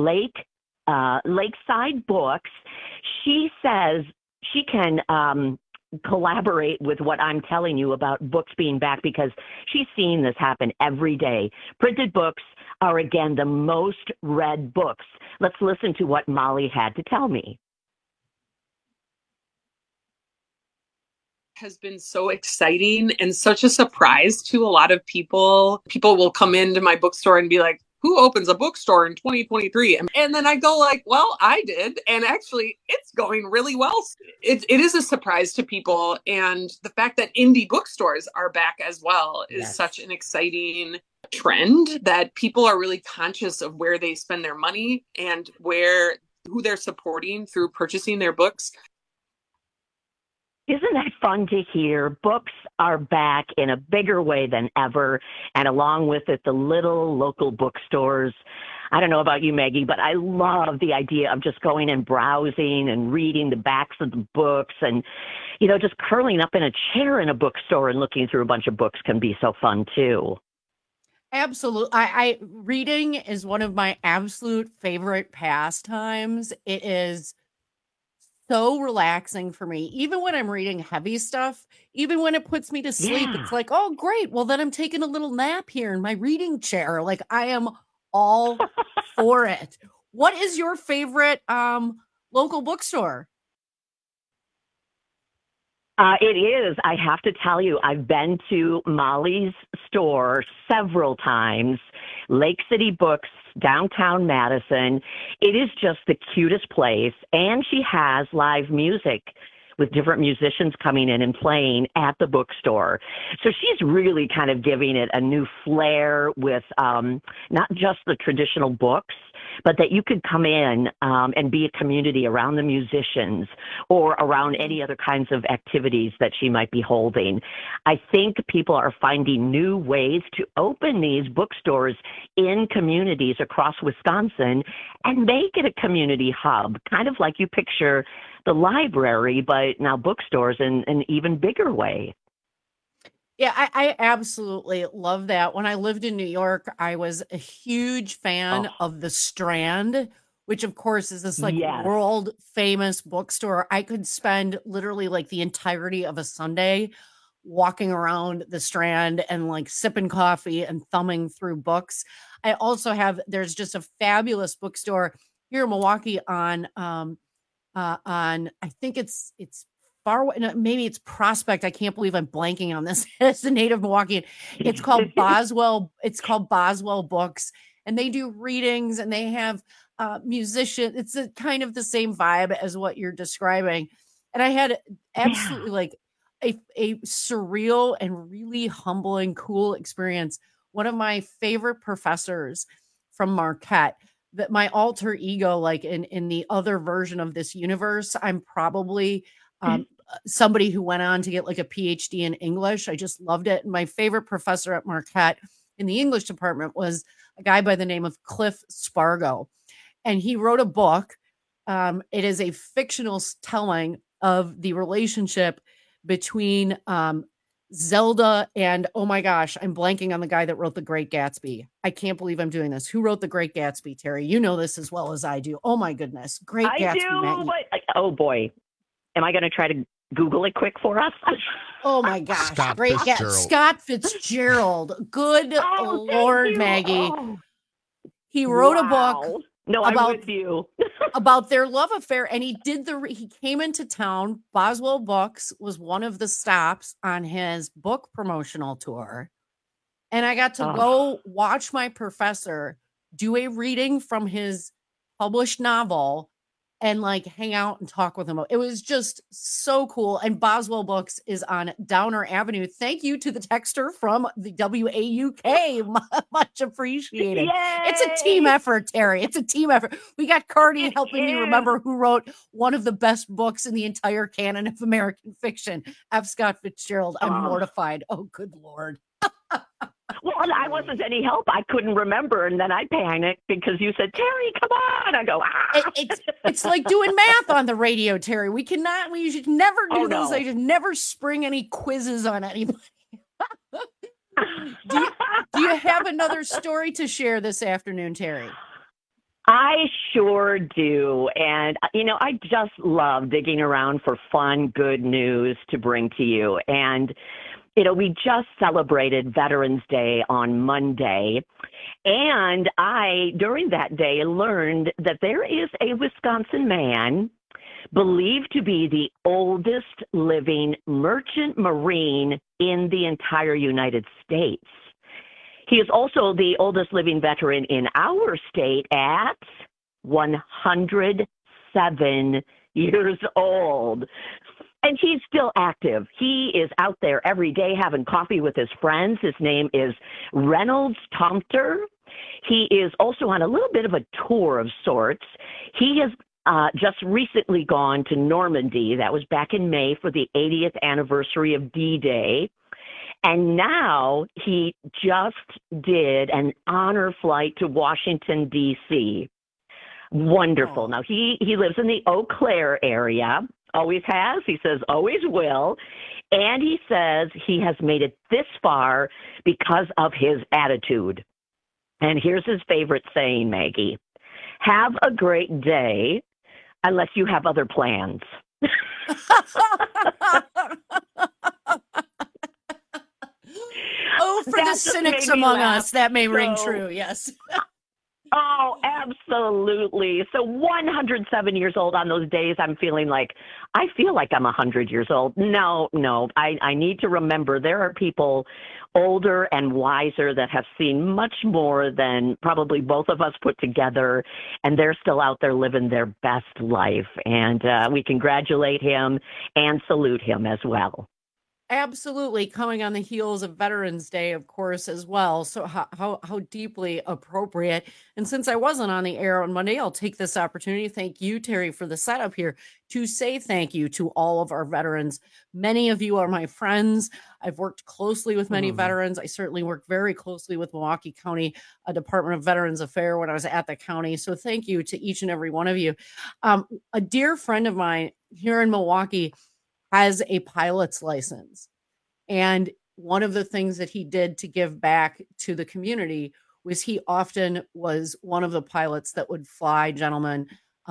Lakeside Books. She says she can collaborate with what I'm telling you about books being back because she's seeing this happen every day. Printed books are, again, the most read books. Let's listen to what Molly had to tell me. Has been so exciting and such a surprise to a lot of people. People will come into my bookstore and be like, who opens a bookstore in 2023? And then I go like, well, I did. And actually, it's going really well. It is a surprise to people. And the fact that indie bookstores are back as well is such an exciting trend that people are really conscious of where they spend their money and who they're supporting through purchasing their books. Isn't that fun to hear? Books are back in a bigger way than ever, and along with it, the little local bookstores. I don't know about you, Maggie, but I love the idea of just going and browsing and reading the backs of the books and, just curling up in a chair in a bookstore and looking through a bunch of books can be so fun, too. Absolutely. Reading is one of my absolute favorite pastimes. It is so relaxing for me, even when I'm reading heavy stuff, even when it puts me to sleep. It's like, oh, great. Well, then I'm taking a little nap here in my reading chair. Like, I am all for it. What is your favorite local bookstore? It is. I have to tell you, I've been to Molly's store several times, Lake City Books, downtown Madison. It is just the cutest place. And she has live music with different musicians coming in and playing at the bookstore. So she's really kind of giving it a new flair with not just the traditional books, but that you could come in and be a community around the musicians or around any other kinds of activities that she might be holding. I think people are finding new ways to open these bookstores in communities across Wisconsin and make it a community hub, kind of like you picture the library, but now bookstores in an even bigger way. Yeah, I absolutely love that. When I lived in New York, I was a huge fan of the Strand, which of course is this world famous bookstore. I could spend literally like the entirety of a Sunday walking around the Strand and like sipping coffee and thumbing through books. I also there's just a fabulous bookstore here in Milwaukee on I think it's far away. No, maybe it's Prospect. I can't believe I'm blanking on this. It's a native Milwaukeean. It's called Boswell. It's called Boswell Books, and they do readings and they have musicians. It's kind of the same vibe as what you're describing. And I had absolutely like a surreal and really humbling, cool experience. One of my favorite professors from Marquette, that my alter ego, like in the other version of this universe, I'm probably somebody who went on to get like a PhD in English. I just loved it. And my favorite professor at Marquette in the English department was a guy by the name of Cliff Spargo. And he wrote a book. It is a fictional telling of the relationship between Zelda and, oh my gosh, I'm blanking on the guy that wrote The Great Gatsby. I can't believe I'm doing this. Who wrote The Great Gatsby, Terry? You know this as well as I do. Oh my goodness. Great Gatsby. I do, but oh boy. Am I going to try to Google it quick for us? Oh my gosh. Scott Great Fitzgerald. Scott Fitzgerald. Good Lord, Maggie. Oh. He wrote a book. No, I'm with you. About their love affair, and he came into town. Boswell Books was one of the stops on his book promotional tour, and I got to go watch my professor do a reading from his published novel and like hang out and talk with him. It was just so cool. And Boswell Books is on Downer Avenue. Thank you to the texter from the WAUK. Much appreciated. Yay! It's a team effort, Terry. It's a team effort. We got Cardi helping me remember who wrote one of the best books in the entire canon of American fiction, F. Scott Fitzgerald. I'm mortified. Oh, good Lord. Well, I wasn't any help. I couldn't remember, and then I panicked because you said, "Terry, come on!" I go, It's like doing math on the radio, Terry. We should never do those. No. I should never spring any quizzes on anybody. do you have another story to share this afternoon, Terry? I sure do. And, I just love digging around for fun, good news to bring to you. And, we just celebrated Veterans Day on Monday. And I, during that day, learned that there is a Wisconsin man believed to be the oldest living merchant marine in the entire United States. He is also the oldest living veteran in our state at 107 years old. And he's still active. He is out there every day having coffee with his friends. His name is Reynolds Tomter. He is also on a little bit of a tour of sorts. He has just recently gone to Normandy. That was back in May for the 80th anniversary of D-Day. And now he just did an honor flight to Washington, D.C. Wonderful. Now, he lives in the Eau Claire area. Always has. He says always will. And he says he has made it this far because of his attitude. And here's his favorite saying, Maggie. Have a great day unless you have other plans. Oh, for the cynics among us, that may ring true, yes. Oh, absolutely. So 107 years old on those days, I feel like I'm 100 years old. No, I need to remember there are people older and wiser that have seen much more than probably both of us put together, and they're still out there living their best life. And we congratulate him and salute him as well. Absolutely, coming on the heels of Veterans Day, of course, as well. So how deeply appropriate. And since I wasn't on the air on Monday, I'll take this opportunity. Thank you, Terry, for the setup here to say thank you to all of our veterans. Many of you are my friends. I've worked closely with many veterans. I certainly worked very closely with Milwaukee County Department of Veterans Affairs when I was at the county. So thank you to each and every one of you. A dear friend of mine here in Milwaukee has a pilot's license. And one of the things that he did to give back to the community was he often was one of the pilots that would fly gentlemen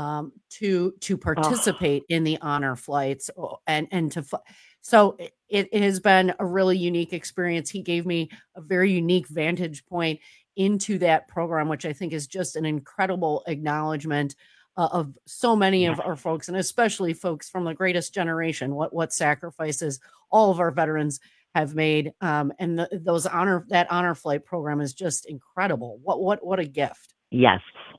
to participate in the honor flights and to fly. So it has been a really unique experience. He gave me a very unique vantage point into that program, which I think is just an incredible acknowledgement of so many of our folks, and especially folks from the greatest generation, what sacrifices all of our veterans have made. And that honor flight program is just incredible. What a gift. Yes.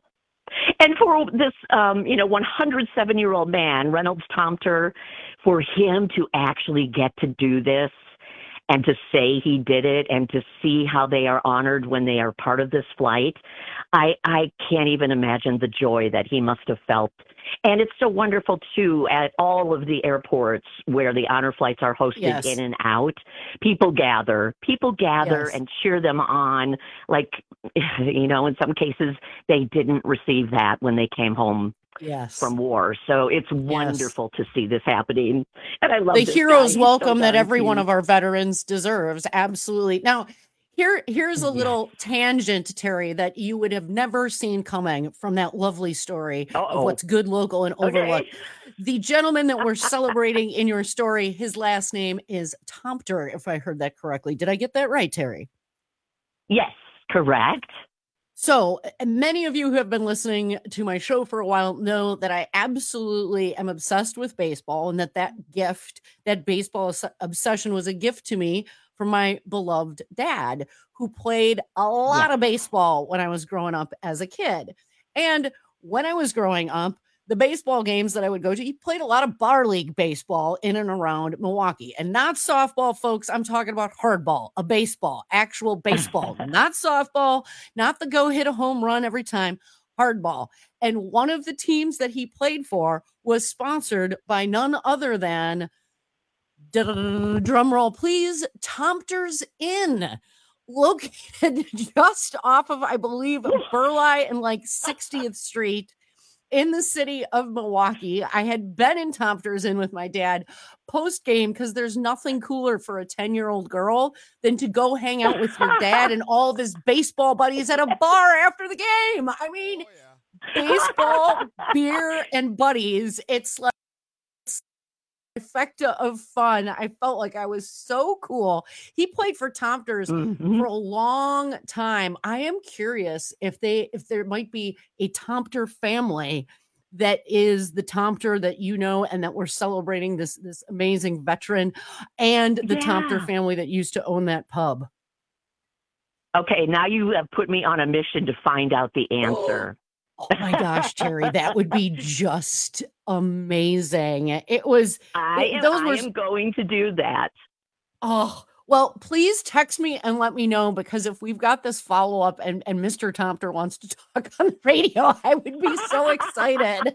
And for this, 107-year-old man, Reynolds Tomter, for him to actually get to do this and to say he did it and to see how they are honored when they are part of this flight, I can't even imagine the joy that he must have felt. And it's so wonderful, too, at all of the airports where the honor flights are hosted in and out. People gather and cheer them on. Like, in some cases, they didn't receive that when they came home from war. So it's wonderful to see this happening. And I love the this hero's guy. welcome So that darn every one cute. of our veterans deserves. Absolutely. Now, here's a little tangent, Terry, that you would have never seen coming from that lovely story of what's good, local, and overlooked. The gentleman that we're celebrating in your story, his last name is Tomter, if I heard that correctly. Did I get that right, Terry? Yes, correct. So many of you who have been listening to my show for a while know that I absolutely am obsessed with baseball, and that baseball obsession was a gift to me from my beloved dad, who played a lot of baseball when I was growing up as a kid. And when I was growing up, the baseball games that I would go to, he played a lot of bar league baseball in and around Milwaukee, and not softball, folks. I'm talking about hardball, a baseball, actual baseball, not softball, not the go hit a home run every time, hardball. And one of the teams that he played for was sponsored by none other than, drum roll please, Tomter's Inn, located just off of, I believe, Burleigh and like 60th Street in the city of Milwaukee. I had been in Tomter's Inn with my dad post game, because there's nothing cooler for a 10-year-old girl than to go hang out with your dad and all of his baseball buddies at a bar after the game. I mean, baseball, beer, and buddies. It's like trifecta of fun. I felt like I was so cool. He played for Tomter's for a long time. I am curious if there might be a Tomter family that is the Tomter that you know, and that we're celebrating this amazing veteran, and the Tomter family that used to own that pub. Okay, now you have put me on a mission to find out the answer. Oh my gosh, Terry, that would be just amazing. It was. I am going to do that. Oh, well, please text me and let me know, because if we've got this follow up and Mr. Tomter wants to talk on the radio, I would be so excited.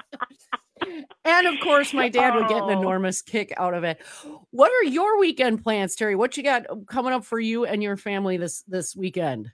And of course, my dad would get an enormous kick out of it. What are your weekend plans, Terry? What you got coming up for you and your family this weekend?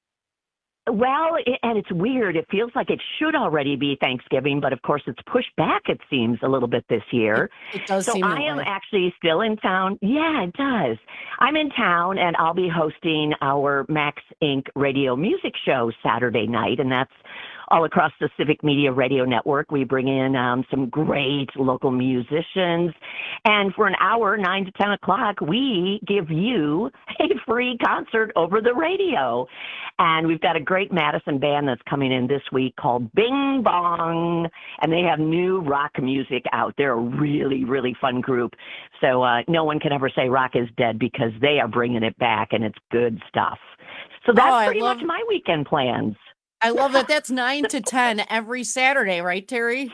Well, and it's weird. It feels like it should already be Thanksgiving, but of course it's pushed back, it seems, a little bit this year. It does so seem that I am way. actually still in town. Yeah, it does. I'm in town, and I'll be hosting our Max Inc. radio music show Saturday night, and that's all across the Civic Media Radio Network. We bring in some great local musicians, and for an hour, 9 to 10 o'clock, we give you a free concert over the radio. And we've got a great Madison band that's coming in this week called Bing Bong, and they have new rock music out. They're a really, really fun group. So no one can ever say rock is dead, because they are bringing it back, and it's good stuff. So that's pretty much my weekend plans. I love that. That's 9 to 10 every Saturday, right, Terry?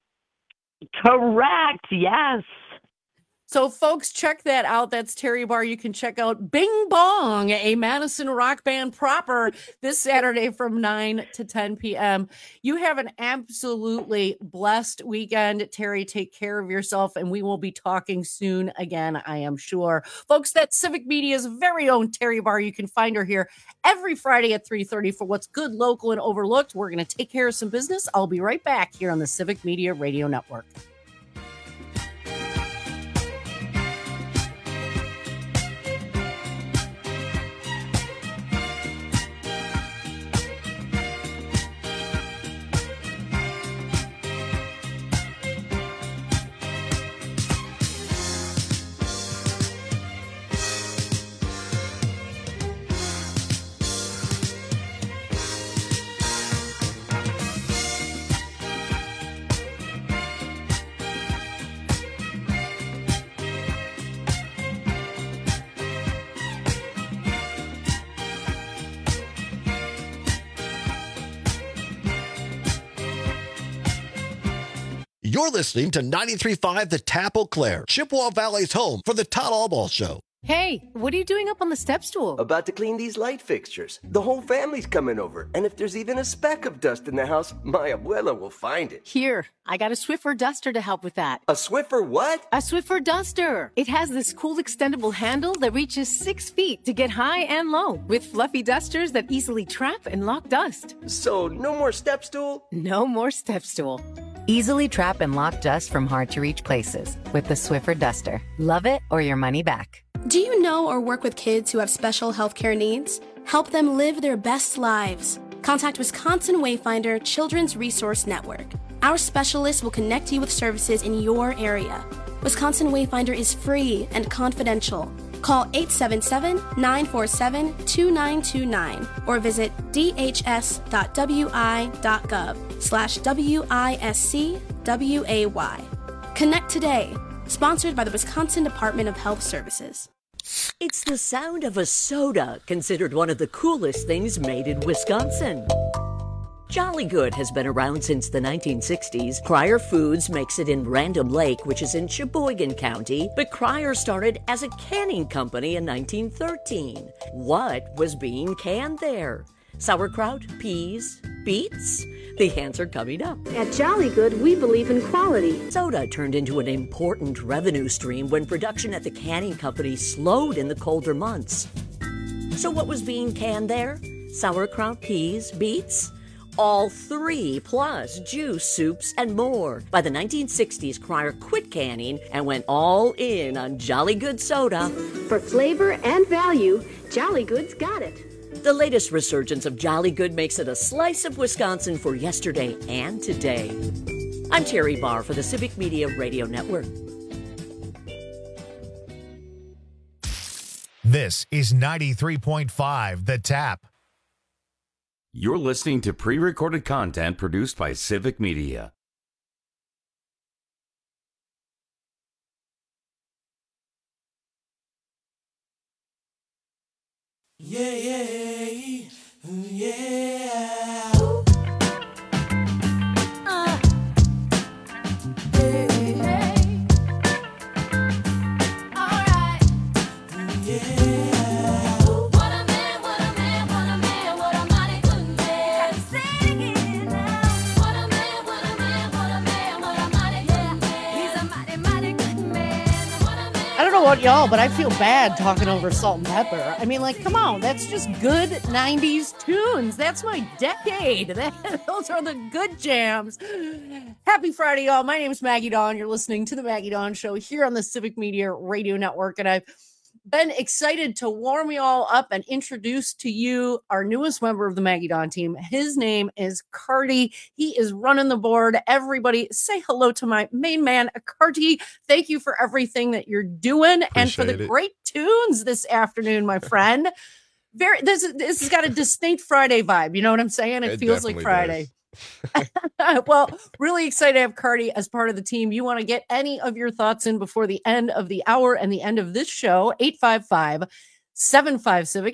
Correct. Yes. So, folks, check that out. That's Terry Barr. You can check out Bing Bong, a Madison rock band proper, this Saturday from 9 to 10 p.m. You have an absolutely blessed weekend. Terry, take care of yourself, and we will be talking soon again, I am sure. Folks, that's Civic Media's very own Terry Barr. You can find her here every Friday at 3:30 for what's good, local, and overlooked. We're going to take care of some business. I'll be right back here on the Civic Media Radio Network. You're listening to 93.5 The Tap Eau Claire, Chippewa Valley's home for the Todd Albaugh Show. Hey, what are you doing up on the step stool? About to clean these light fixtures. The whole family's coming over, and if there's even a speck of dust in the house, my abuela will find it. Here, I got a Swiffer duster to help with that. A Swiffer what? A Swiffer duster. It has this cool extendable handle that reaches 6 feet to get high and low, with fluffy dusters that easily trap and lock dust. So, no more step stool? No more step stool. Easily trap and lock dust from hard-to-reach places with the Swiffer duster. Love it or your money back. Do you know or work with kids who have special healthcare needs? Help them live their best lives. Contact Wisconsin Wayfinder Children's Resource Network. Our specialists will connect you with services in your area. Wisconsin Wayfinder is free and confidential. Call 877-947-2929 or visit dhs.wi.gov/WISCWAY. Connect today. Sponsored by the Wisconsin Department of Health Services. It's the sound of a soda, considered one of the coolest things made in Wisconsin. Jolly Good has been around since the 1960s. Cryer Foods makes it in Random Lake, which is in Sheboygan County, but Cryer started as a canning company in 1913. What was being canned there? Sauerkraut, peas, beets? The answer coming up. At Jolly Good, we believe in quality. Soda turned into an important revenue stream when production at the canning company slowed in the colder months. So what was being canned there? Sauerkraut, peas, beets? All three, plus juice, soups, and more. By the 1960s, Cryer quit canning and went all in on Jolly Good soda. For flavor and value, Jolly Good's got it. The latest resurgence of Jolly Good makes it a slice of Wisconsin for yesterday and today. I'm Terry Barr for the Civic Media Radio Network. This is 93.5 The Tap. You're listening to pre-recorded content produced by Civic Media. Yeah, yeah, yeah. Hey, hey. All right. Yeah. What a man, what a man, what a man, what a mighty good man. Sing it now. What a man, what a man, what a man, what a mighty good man. He's a mighty, mighty good man. I don't know about y'all, but I feel bad talking over Salt and Pepper. I mean, like, come on, that's just good 90s tunes. That's my decade. Those are the good jams. Happy Friday, y'all. My name is Maggie Dawn. You're listening to The Maggie Dawn Show here on the Civic Media Radio Network, and I've been excited to warm you all up and introduce to you our newest member of the Maggie Dawn team. His name is Carty. He is running the board. Everybody say hello to my main man, Carty. Thank you for everything that you're doing and for the great tunes this afternoon, my friend. This has got a distinct Friday vibe. You know what I'm saying? It feels like Friday. Well, really excited to have Carty as part of the team. You want to get any of your thoughts in before the end of the hour and the end of this show, 855-75-CIVIC,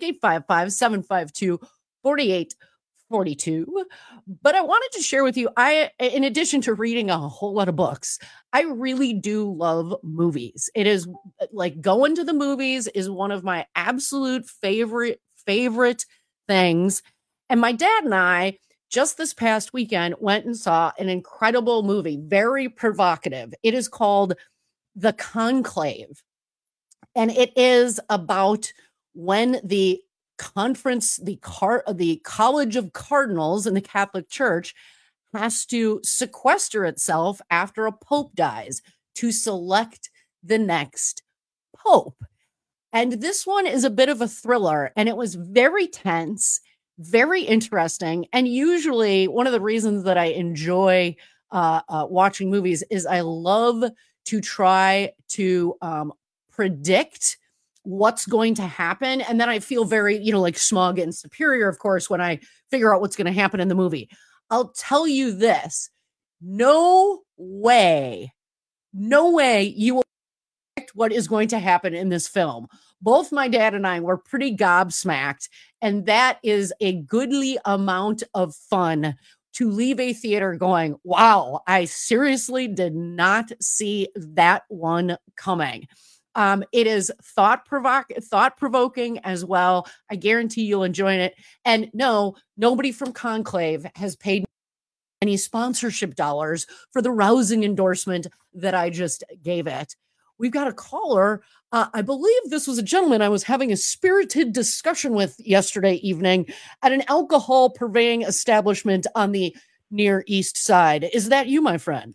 855-752-4842. But I wanted to share with you, in addition to reading a whole lot of books, I really do love movies. It is like going to the movies is one of my absolute favorite things. And my dad and I, just this past weekend, went and saw an incredible movie, very provocative. It is called The Conclave. And it is about when the conference, the College of Cardinals in the Catholic Church has to sequester itself after a pope dies to select the next pope. And this one is a bit of a thriller, and it was very tense, very interesting. And usually one of the reasons that I enjoy watching movies is I love to try to predict what's going to happen. And then I feel very, like smug and superior, of course, when I figure out what's going to happen in the movie. I'll tell you this, no way you will predict what is going to happen in this film. Both my dad and I were pretty gobsmacked, and that is a goodly amount of fun to leave a theater going, wow, I seriously did not see that one coming. It is thought-provoking as well. I guarantee you'll enjoy it. And no, nobody from Conclave has paid any sponsorship dollars for the rousing endorsement that I just gave it. We've got a caller. I believe this was a gentleman I was having a spirited discussion with yesterday evening at an alcohol purveying establishment on the Near East Side. Is that you, my friend?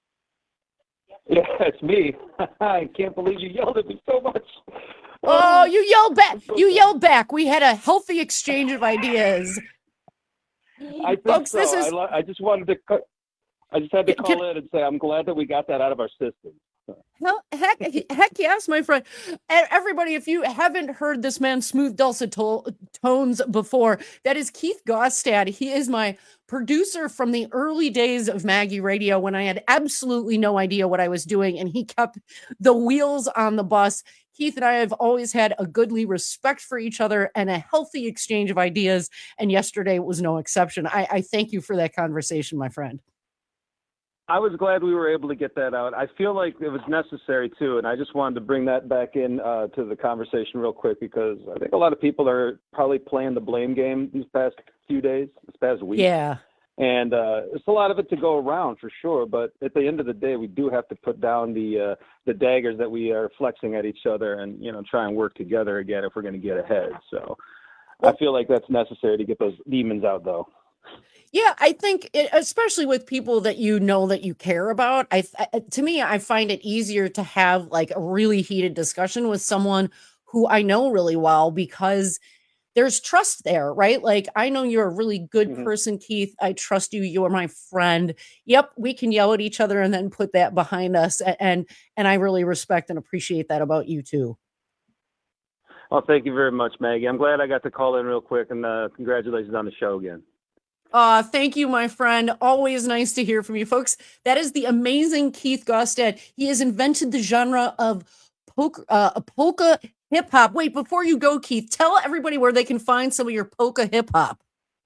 Yeah, it's me. I can't believe you yelled at me so much. Oh, you yelled back. You yelled back. We had a healthy exchange of ideas. I think Folks, so. this is... I just wanted to. I just had to call in and say I'm glad that we got that out of our system. Well, heck yes, my friend. Everybody, if you haven't heard this man's smooth, dulcet tones before, that is Keith Gostad. He is my producer from the early days of Maggie Radio when I had absolutely no idea what I was doing, and he kept the wheels on the bus. Keith and I have always had a goodly respect for each other and a healthy exchange of ideas, and yesterday was no exception. I thank you for that conversation, my friend. I was glad we were able to get that out. I feel like it was necessary too, and I just wanted to bring that back in to the conversation real quick because I think a lot of people are probably playing the blame game these past few days, this past week. Yeah. And it's a lot of it to go around for sure, but at the end of the day, we do have to put down the daggers that we are flexing at each other, and try and work together again if we're going to get ahead. So I feel like that's necessary to get those demons out, though. Yeah, I think especially with people that that you care about, to me, I find it easier to have like a really heated discussion with someone who I know really well because there's trust there, right? Like, I know you're a really good person, Keith. I trust you. You're my friend. Yep, we can yell at each other and then put that behind us. And I really respect and appreciate that about you too. Well, thank you very much, Maggie. I'm glad I got to call in real quick, and congratulations on the show again. Thank you, my friend. Always nice to hear from you, folks. That is the amazing Keith Gostad. He has invented the genre of polka hip hop. Wait, before you go, Keith, tell everybody where they can find some of your polka hip hop.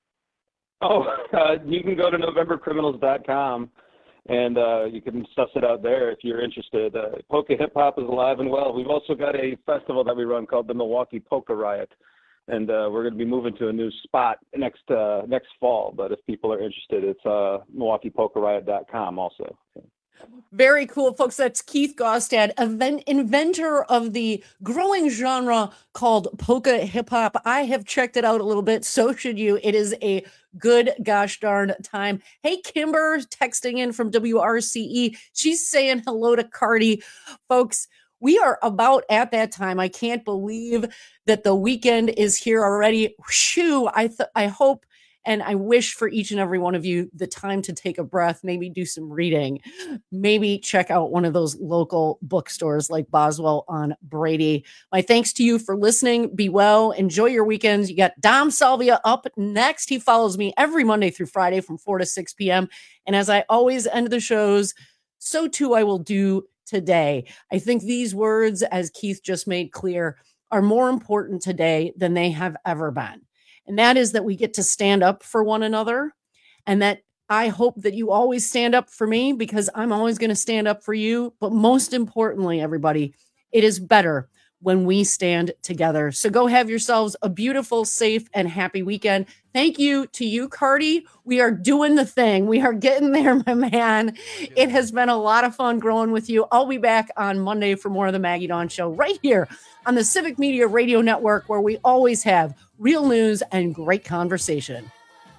You can go to NovemberCriminals.com and you can suss it out there if you're interested. Polka hip hop is alive and well. We've also got a festival that we run called the Milwaukee Polka Riot. And we're going to be moving to a new spot next fall. But if people are interested, it's MilwaukeePolkaRiot.com also. Very cool, folks. That's Keith Gostad, inventor of the growing genre called polka hip hop. I have checked it out a little bit. So should you. It is a good gosh darn time. Hey, Kimber, texting in from WRCE. She's saying hello to Cardi. Folks, we are about at that time. I can't believe that the weekend is here already. Shoo! I hope and I wish for each and every one of you the time to take a breath, maybe do some reading, maybe check out one of those local bookstores like Boswell on Brady. My thanks to you for listening. Be well. Enjoy your weekends. You got Dom Salvia up next. He follows me every Monday through Friday from 4 to 6 p.m. And as I always end the shows, so too I will do today. I think these words, as Keith just made clear, are more important today than they have ever been. And that is that we get to stand up for one another, and that I hope that you always stand up for me because I'm always going to stand up for you. But most importantly, everybody, it is better when we stand together. So go have yourselves a beautiful, safe, and happy weekend. Thank you to you, Cardi. We are doing the thing. We are getting there, my man. It has been a lot of fun growing with you. I'll be back on Monday for more of the Maggie Dawn Show right here on the Civic Media Radio Network, where we always have real news and great conversation.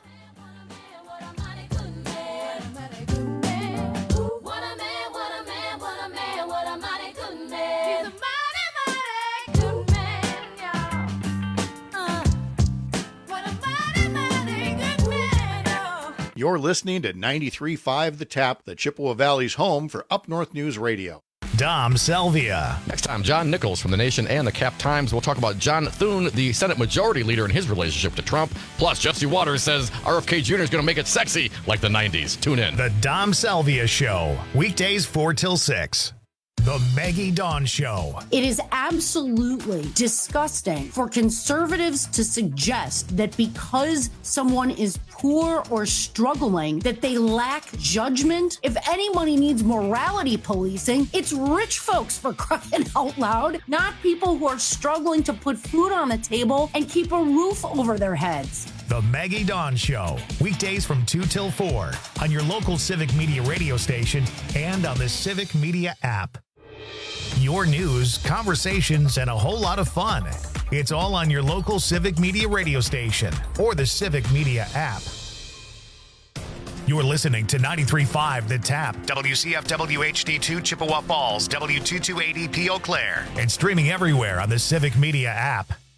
You're listening to 93.5 The Tap, the Chippewa Valley's home for Up North News Radio. Dom Salvia. Next time, John Nichols from The Nation and the Cap Times. We'll talk about John Thune, the Senate Majority Leader, and his relationship to Trump. Plus, Jesse Waters says RFK Jr. is going to make it sexy like the 90s. Tune in. The Dom Salvia Show. Weekdays 4 till 6. The Maggie Dawn Show. It is absolutely disgusting for conservatives to suggest that because someone is poor or struggling, that they lack judgment. If anybody needs morality policing, it's rich folks, for crying out loud, not people who are struggling to put food on the table and keep a roof over their heads. The Maggie Dawn Show. Weekdays from 2 till 4 on your local Civic Media radio station and on the Civic Media app. Your news, conversations, and a whole lot of fun. It's all on your local Civic Media radio station or the Civic Media app. You're listening to 93.5 The Tap, WCFW HD2 Chippewa Falls, W228EP Eau Claire, and streaming everywhere on the Civic Media app.